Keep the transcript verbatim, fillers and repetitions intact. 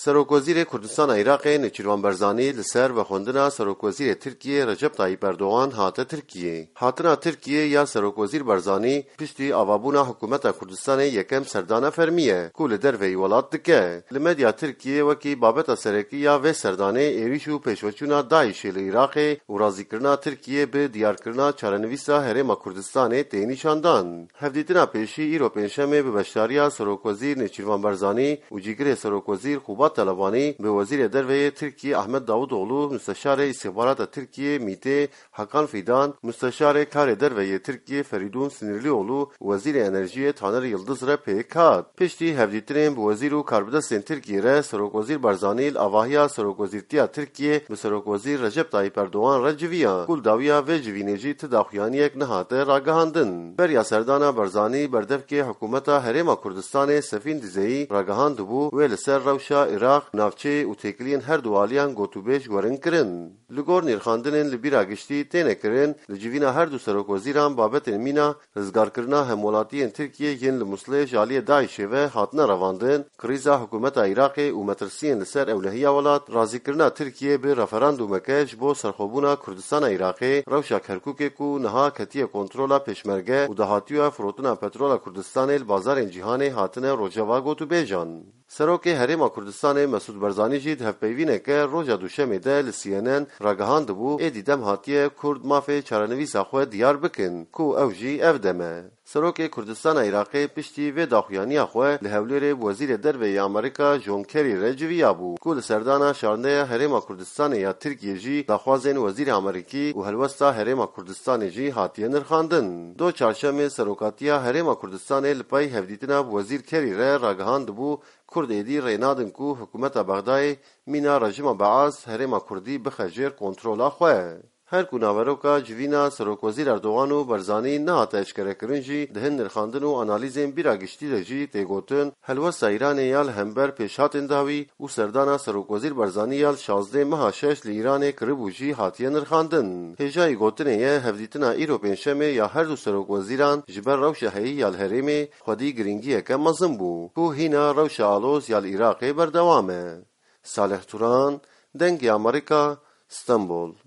سروکوزیر کردستان عراق نچیروان برزانی لسر و خوندنا سروکوزیر ترکیه رجب طایب اردوغان هاته ترکیه. هاتنا ترکیه یا سروکوزیر برزانی پشتی آوابونا حکومت کردستان یکم سردانه فرمیه کول در وی ولات دکه. لمدیا ترکیه وکی بابت سرکی یا و سردانه ایریشو پیشوچونا داعش العراق و رازی کرنا ترکیه به دیار کرنا چارنویسا هرم کردستان تینیشاندان. هفدیتنا پیشی ایرو پنجشنبه به بشاریا سروکوزیر نچیروان برزانی و جیگر سروکوزیر خوبات طلبانی به وزیر دروی ترکیه احمد داوودوغلو، مستشار استخبارات ترکیه میته حکان فیدان، مستشار کار دروی ترکیه فریدون سنیرلیوغلو، وزیر انرژی تانر یلدز را پیکات. پشتی هفدیترین به وزیر و کاربدستین ترکیه را سروکوزیر برزانی الاواهیا سروکوزیرتیا ترکیه به سروکوزیر رجب طایب اردوغان را جویان. کل داویا و جوینجی تداخیانی یک نهاته راگهاندن. بریا سردانا برزانی بردف که حکومت هرم کردستان سفین دیزی راگهاند بو و لسر روشا عراق نافچه و تکلین هر دوالیان گوتوبیش گورن کرن. لگور نیرخاندنین لبیرا گشتی تینه کرن لجوینا هر دو سروکوزیران بابت مینا رزگار کرنا همولاتین ترکیه ین لمسله جالی داعش و هاتنا رواندن کریزا حکومت عراق و مترسین لسر اولهیا ولات رازی کرنا ترکیه به رفراندوم کش بو سرخوبونا کردستان عراق روشا کرکوک کو نها کتی کنترولا پشمرگه و دهاتیو فروتنا پترول کردستان بازار جهان هاتنه روجوا گوتوبیجان. سروک هرم کردستان مسعود برزانی جید هفپیوینه که روزا دوشنبه ده لی ان ان راگهاند بو ای دیدم هاتیه کرد مافی چارنویس خو دیار بکن کو اوجی افدمه. سروک کردستان عراق پشتی و داخیانی خو لهولیر وزیر دروی امریکا جون کری رجوی ابو کو سردانا شارنده هرم کردستان یا ترکیه جی داخوازن وزیر امریکی و هلوستا هرم کردستان جی هاتیه نرخاندن. دو چهارشنبه سروکاتیا هرم کردستان لپای هفدیتنا وزیر کری را راگهاند بو کرد ایدی رینادن کو حکومت بغداد مینا رژیم بعث هرم کردی بخجر کنترل خواه. هر کناوروکا جوینا سروکوزیر اردوغان و برزانی نه هات اشکره کرنجی دهن نرخاندن و انالیزین بیرا گشتی لجی تیگوتن هلوس ایران یال همبر پیشات انداوی و سردانا سروکوزیر برزانی یال شازده ماه شش لیران کربوجی هاتیه نرخاندن. هجای گوتن یه هفدیتنا ایرو پنجشنبه یا هر دو سروکوزیران جبر روش هی یال هرمی خودی گرینگی که مزم بو کو هینا روش آلوز یال عراق بردوامه. صالح توران دنگ امریکا استانبول.